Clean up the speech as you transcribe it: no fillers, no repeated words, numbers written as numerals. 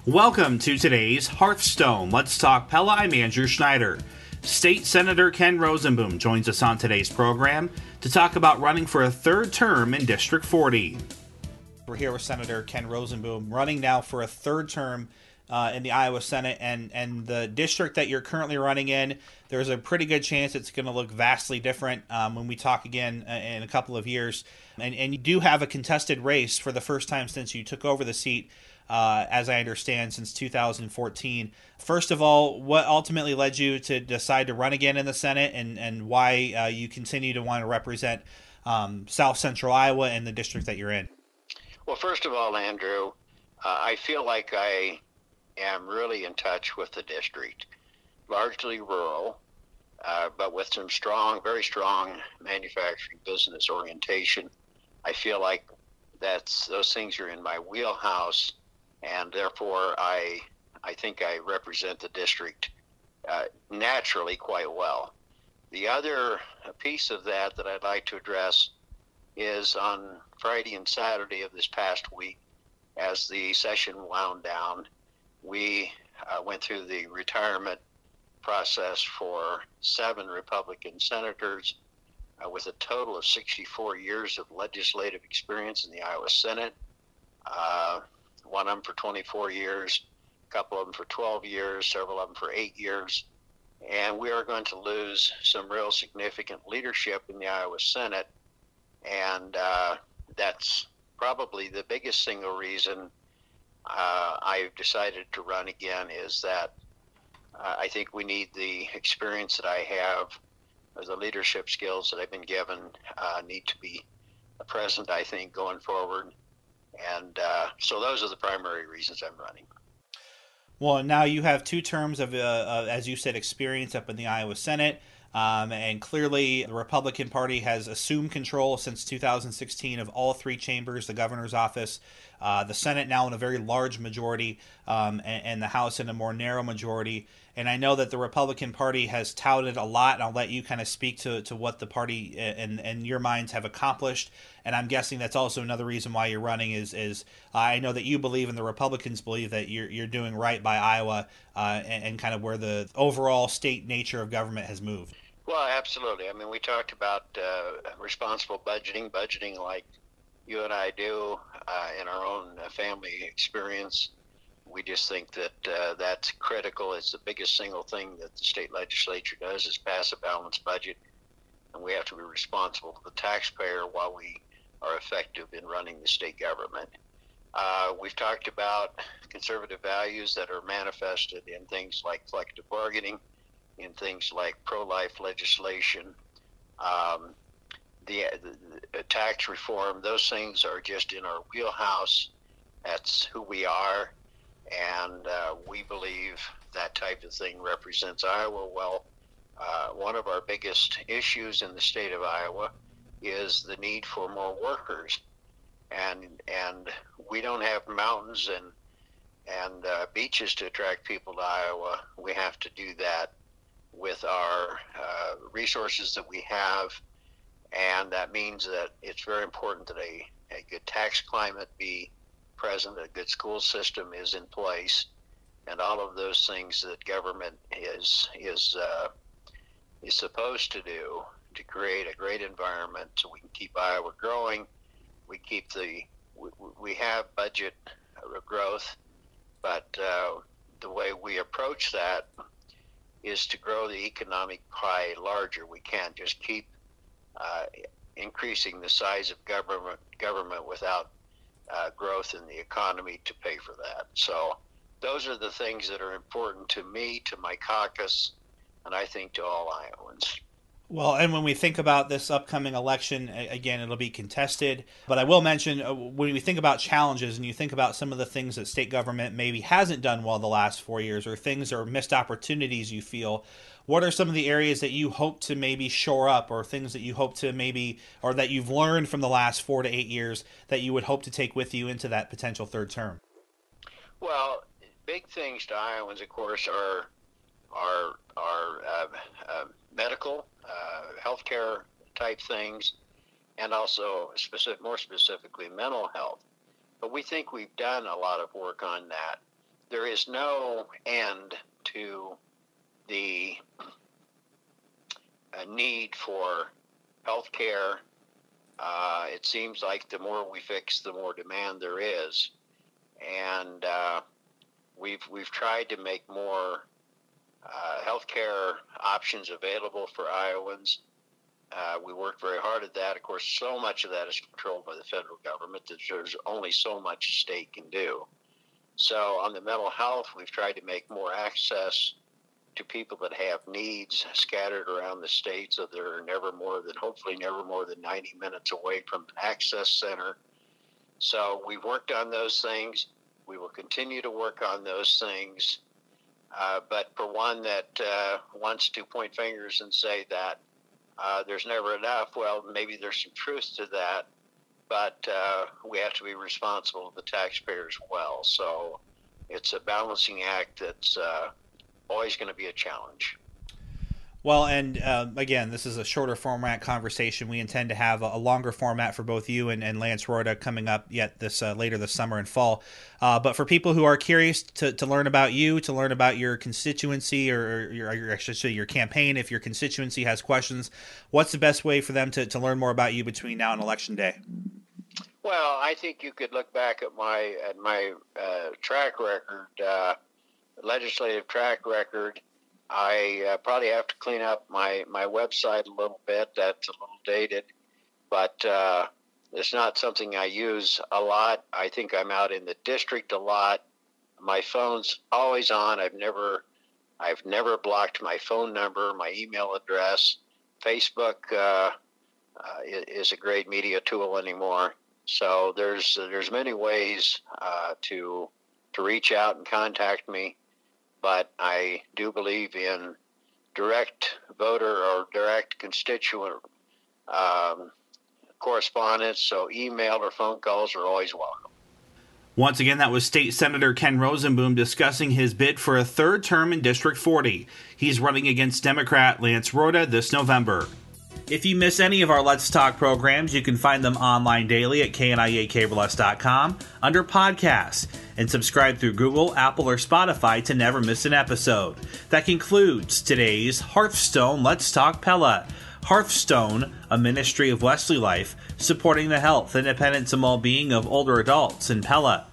Welcome to today's Hearthstone. Let's talk Pella. I'm Andrew Schneider. State Senator Ken Rosenboom joins us on today's program to talk about running for a third term in District 40. We're here with Senator Ken Rosenboom, running now for a third term in the Iowa Senate, and the district that you're currently running in, there's a pretty good chance it's going to look vastly different when we talk again in a couple of years. And you do have a contested race for the first time since you took over the seat, as I understand, since 2014. First of all, what ultimately led you to decide to run again in the Senate, and why you continue to want to represent South Central Iowa and the district that you're in? Well, first of all, Andrew, I feel like I am really in touch with the district, largely rural, but with some very strong manufacturing business orientation. I feel like those things are in my wheelhouse, and therefore I think I represent the district naturally quite well. The other piece of that I'd like to address is on Friday and Saturday of this past week, as the session wound down, we went through the retirement process for 7 Republican senators with a total of 64 years of legislative experience in the Iowa Senate. One of them for 24 years, a couple of them for 12 years, several of them for 8 years. And we are going to lose some real significant leadership in the Iowa Senate. And that's probably the biggest single reason I've decided to run again, is that I think we need the experience that I have, or the leadership skills that I've been given need to be present, I think, going forward. And so those are the primary reasons I'm running. Well, now you have 2 terms of, as you said, experience up in the Iowa Senate. And clearly, the Republican Party has assumed control since 2016 of all 3 chambers, the governor's office, the Senate now in a very large majority, and the House in a more narrow majority. And I know that the Republican Party has touted a lot, and I'll let you kind of speak to what the party and your minds have accomplished. And I'm guessing that's also another reason why you're running is I know that you believe, and the Republicans believe, that you're doing right by Iowa and kind of where the overall state nature of government has moved. Well, absolutely. I mean, we talked about responsible budgeting like you and I do in our own family experience. We just think that that's critical. It's the biggest single thing that the state legislature does, is pass a balanced budget. And we have to be responsible to the taxpayer while we are effective in running the state government. We've talked about conservative values that are manifested in things like collective bargaining, in things like pro-life legislation, the tax reform. Those things are just in our wheelhouse. That's who we are, and we believe that type of thing represents Iowa well. One of our biggest issues in the state of Iowa is the need for more workers, and we don't have mountains and beaches to attract people to Iowa. We have to do that with our resources that we have, and that means that it's very important that a good tax climate be present, a good school system is in place, and all of those things that government is supposed to do to create a great environment so we can keep Iowa growing. We have budget growth, but the way we approach that is to grow the economic pie larger. We can't just keep increasing the size of government without growth in the economy to pay for that. So those are the things that are important to me, to my caucus, and I think to all Iowans. Well, and when we think about this upcoming election, again, it'll be contested. But I will mention, when we think about challenges and you think about some of the things that state government maybe hasn't done well the last 4 years, or things or missed opportunities you feel, what are some of the areas that you hope to maybe shore up, or things that you hope to maybe, or that you've learned from the last 4 to 8 years that you would hope to take with you into that potential third term? Well, big things to Iowans, of course, are medical, healthcare type things, and also more specifically mental health. But we think we've done a lot of work on that. there is no end to the need for health care. It seems like the more we fix, the more demand there is. And we've tried to make more health care options available for Iowans. We work very hard at that. Of course, so much of that is controlled by the federal government that there's only so much a state can do. So on the mental health, we've tried to make more access to people that have needs scattered around the state, so they're hopefully never more than 90 minutes away from an access center. So we've worked on those things. We will continue to work on those things. But for one that wants to point fingers and say that there's never enough, well, maybe there's some truth to that, but we have to be responsible to the taxpayer as well. So it's a balancing act that's always going to be a challenge. Well, and again, this is a shorter format conversation. We intend to have a longer format for both you and Lance Royda coming up yet this later this summer and fall. But for people who are curious to learn about you, to learn about your constituency or your campaign, if your constituency has questions, what's the best way for them to learn more about you between now and Election Day? Well, I think you could look back at my track record, legislative track record. I probably have to clean up my website a little bit. That's a little dated, but it's not something I use a lot. I think I'm out in the district a lot. My phone's always on. I've never blocked my phone number, my email address. Facebook is a great media tool anymore. So there's many ways to reach out and contact me. But I do believe in direct voter or direct constituent correspondence, so email or phone calls are always welcome. Once again, that was State Senator Ken Rosenboom discussing his bid for a third term in District 40. He's running against Democrat Lance Royda this November. If you miss any of our Let's Talk programs, you can find them online daily at kniacableus.com under podcasts and subscribe through Google, Apple, or Spotify to never miss an episode. That concludes today's Hearthstone Let's Talk Pella. Hearthstone, a ministry of Wesley Life, supporting the health, independence, and well-being of older adults in Pella.